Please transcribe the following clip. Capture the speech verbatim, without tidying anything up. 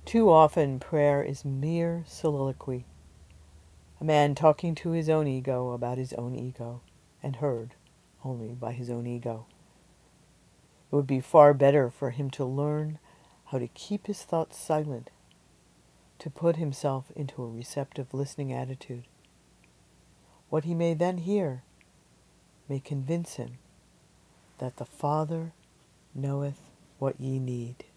Too often prayer is mere soliloquy, a man talking to his own ego about his own ego, and heard only by his own ego. It would be far better for him to learn how to keep his thoughts silent, to put himself into a receptive listening attitude. What he may then hear may convince him that the Father knoweth what ye need.